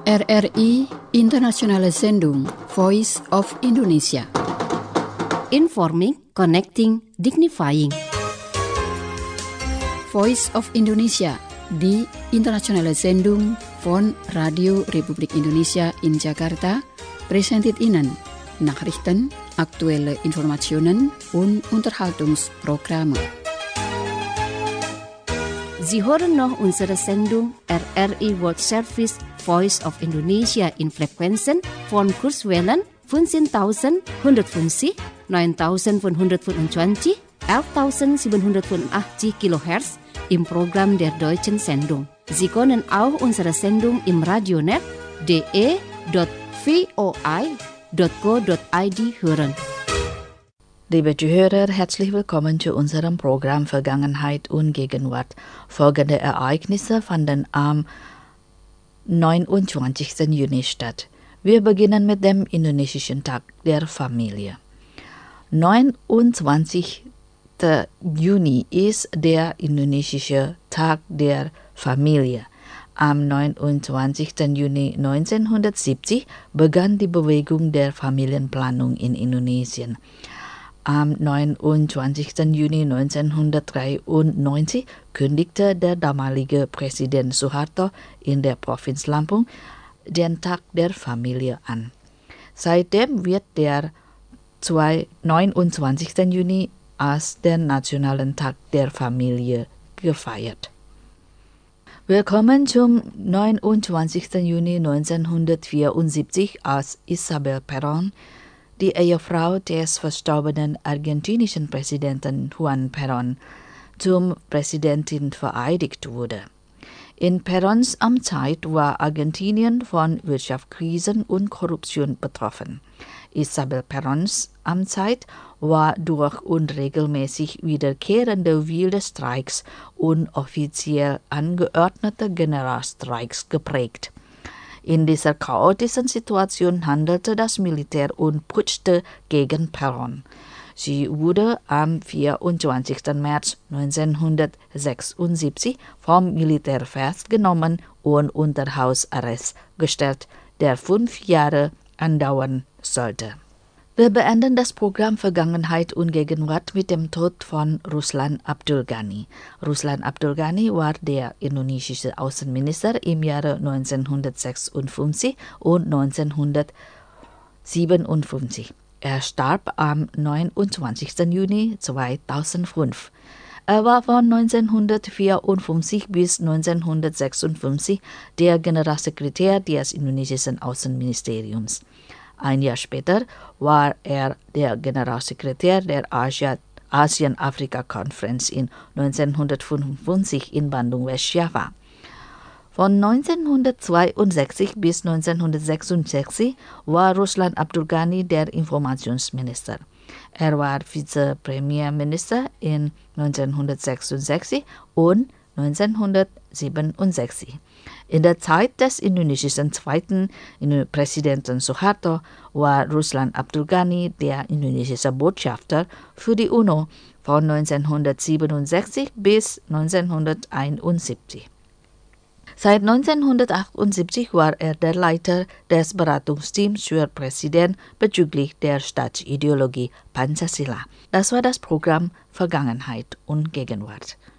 RRI Internationale Sendung Voice of Indonesia. Informing, connecting, dignifying. Voice of Indonesia, die internationale Sendung von Radio Republik Indonesia in Jakarta, präsentiert Ihnen Nachrichten, aktuelle Informationen und Unterhaltungsprogramme. Sie hören noch unsere Sendung RRI World Service Voice of Indonesia in Frequenzen von Kurzwellen 15.150, 9.525, 11.785 kHz im Programm der deutschen Sendung. Sie können auch unsere Sendung im Radionet de.voi.co.id hören. Liebe Zuhörer, herzlich willkommen zu unserem Programm Vergangenheit und Gegenwart. Folgende Ereignisse fanden am 29. Juni statt. Wir beginnen mit dem indonesischen Tag der Familie. 29. Juni ist der indonesische Tag der Familie. Am 29. Juni 1970 begann die Bewegung der Familienplanung in Indonesien. Am 29. Juni 1993 kündigte der damalige Präsident Suharto in der Provinz Lampung den Tag der Familie an. Seitdem wird der 29. Juni als den Nationalen Tag der Familie gefeiert. Willkommen zum 29. Juni 1974, als Isabel Perón, die Ehefrau des verstorbenen argentinischen Präsidenten Juan Perón, zum Präsidentin vereidigt wurde. In Peróns Amtszeit war Argentinien von Wirtschaftskrisen und Korruption betroffen. Isabel Peróns Amtszeit war durch unregelmäßig wiederkehrende wilde Streiks und offiziell angeordnete Generalstreiks geprägt. In dieser chaotischen Situation handelte das Militär und putschte gegen Perón. Sie wurde am 24. März 1976 vom Militär festgenommen und unter Hausarrest gestellt, der 5 Jahre andauern sollte. Wir beenden das Programm Vergangenheit und Gegenwart mit dem Tod von Ruslan Abdul Ghani. Ruslan Abdul Ghani war der indonesische Außenminister im Jahre 1956 und 1957. Er starb am 29. Juni 2005. Er war von 1954 bis 1956 der Generalsekretär des indonesischen Außenministeriums. Ein Jahr später war er der Generalsekretär der Asien-Afrika-Konferenz in 1955 in Bandung West-Java. Von 1962 bis 1966 war Ruslan Abdul Ghani der Informationsminister. Er war Vizepremierminister in 1966 und 1967. In der Zeit des indonesischen zweiten Präsidenten Suharto war Ruslan Abdul Ghani der indonesische Botschafter für die UNO von 1967 bis 1971. Seit 1978 war er der Leiter des Beratungsteams für Präsident bezüglich der Staatsideologie Pancasila. Das war das Programm Vergangenheit und Gegenwart.